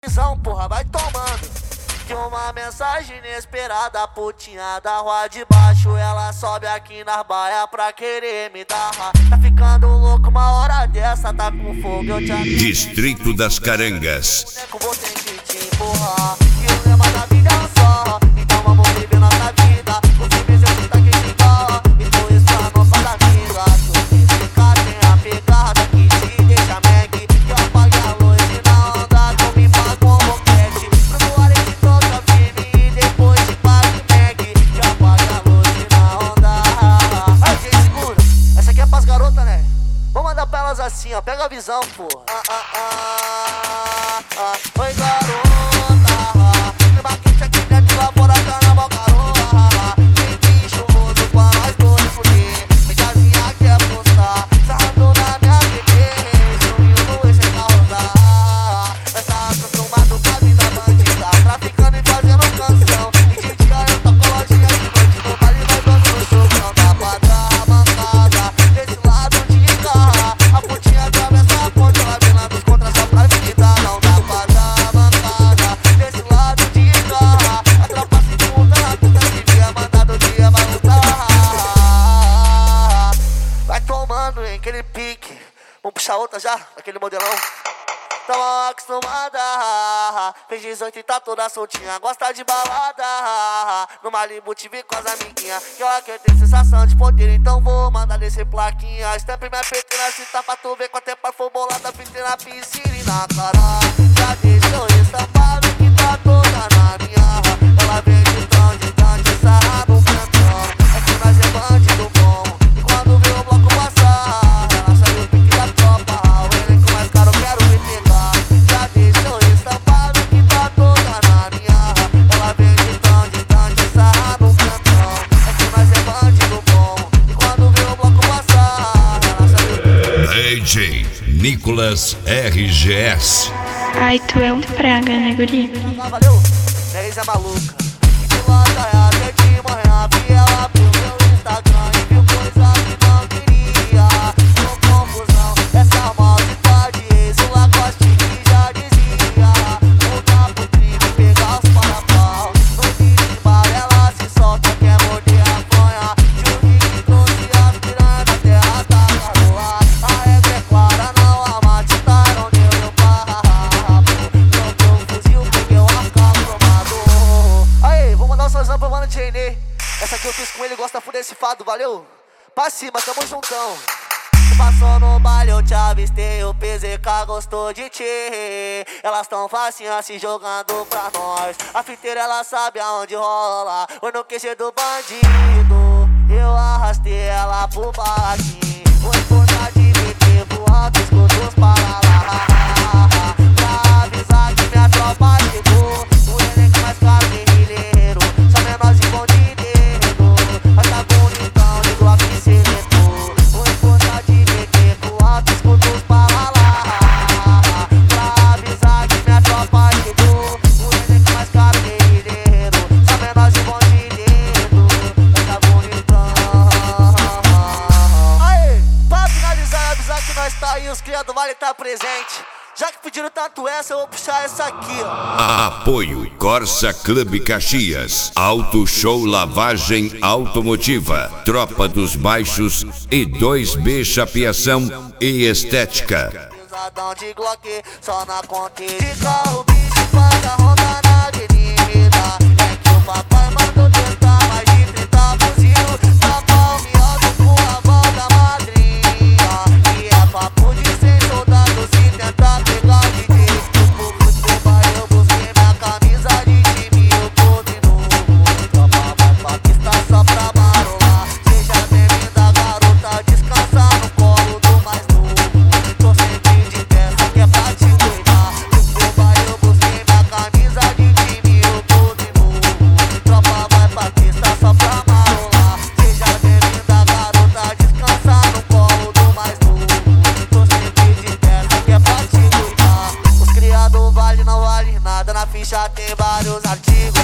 Visão, porra, vai tomando. Que uma mensagem inesperada, putinha da rua de baixo, ela sobe aqui nas baia pra querer me dar. Tá ficando louco uma hora dessa, tá com fogo, eu te aviso. Distrito das Carangas. Boneco, vou ter que te empurrar. E o lema da vida é um só. Então vamos viver nossa vida. O simples é tá que te dá. E por isso a nossa amiga. Tu fica sem a pegada que te deixa meg. Que apague a luz e na onda tu me faz com boquete. Pro ar de toca firme e depois te pague meg. Que apague a luz e na onda. Ai, gente, segura. Essa aqui é pras garotas, né? Vou mandar pra elas assim, ó. Pega a visão, porra. Oi, garota. Me baquete aqui dentro, lá fora tá na bocarona. Tem bicho rodo pra nós dois fuder. Me casinha quer postar. Sarrando na minha bebê. Sumiu esse carro. Essa acostumado com a vida bandida. Traficando e fazendo canção. E de dia eu tô com lojinha de noite. No baile vai dando no show. Não dá pra dar mancada. Desse lado de cá. A putinha atravessa a ponte. Ela vem lá dos contras só pra vida. Não dá pra dar mancada. Desse lado de cá. A tropa se junta na puta de dia. Mandado dia vai lutar. Vai tomando em aquele pique. Vamos puxar outra já? Aquele modelão. Tava acostumada, fez 18 e tá toda soltinha. Gosta de balada, no Malibu te vi com as amiguinhas. Que ela quer ter sensação de poder, então vou mandar descer plaquinha. Stamp minha peteira, se tá pra tu ver quanto tempo foi bolada. Pintei na piscina e na cara. Já deixou estampado que tá toda na minha. Ela vem de tanto, sarra no cantão. É que nós é bandido bom. E quando vê o bloco passar, ela sabe o pique da tropa. O elenco mais caro, quero me pegar. Já deixou estampado que tá toda na minha. Ela vem de tanto, sarra no cantão. É que nós é bandido bom. E quando vê o bloco passar, ela sabe o pique. DJ Nicolas RGS. Ai, tu é um praga, né, guri? Valeu, 10 é maluca. De lata é até de manhã. Vi ela pro meu Instagram e viu coisa que não queria. Com confusão, essa maldita de ex, o Lacoste que já dizia. Voltar pro crime, pegar os parapaus. No beat bar ela se solta, quer morder a fanha. Júri que trouxe as piranhas da terra da garoa. A regra é clara, não a matitaram, deu meu papo. Troquei o fuzil, peguei o AK cromado. Aí, vou mandar um sonzão pro mano Jenny. Essa aqui eu fiz com ele, gosta de fuder esse fado, valeu? Pra cima, tamo juntão. Passou no baile, eu te avistei, o PZK gostou de ti. Elas tão facinhas se jogando pra nós. A fiteira ela sabe aonde rola. Foi no QG do bandido. Eu arrastei ela pro barraquinho. Vou importar de BT pro alto, escuta os paralá. Pra avisar que minha tropa chegou. O elenco mais caro, guerrilheiro. Só menores e bom de dedo. Mas tá bonitão, de Glock e seletor. Vou importar de BT pro alto, escuta os paralá. Pra avisar que minha tropa chegou. O elenco mais caro, guerrilheiro. Só menores e bom de dedo. Mas tá bonitão. Aê, pra finalizar e avisar que nós tá aí, os cria do Vale tá presente. Já que pediram tanto essa, eu vou puxar essa aqui, ó. Apoio Corsa Clube Caxias. Auto Show Lavagem Automotiva. Tropa dos Baixos e 2B Chapeação e Estética. Pesadão de Glock, só na conta de carro, bicho paga ronda na avenida. É que o papai mandou testar mais de 30 fuzil. Tapa o miado com a avó da madrinha. E é papo de 100 soldados se tentar pegar de jeito. No futebol eu busquei minha camisa de time, eu tô de novo. Tropa vai pra pista só pra marolar. Seja bem-vinda, garota, descansa no colo do mais novo. Tô sempre de peça que é pra te cuidar. No futebol eu busquei minha camisa de time, eu tô de novo. Tropa vai pra pista só pra marolar. Seja bem-vinda, garota, descansa no colo do mais novo. Tô sempre de peça que é pra te cuidar. Os criados vale não vale nada, na ficha tem vários artigos.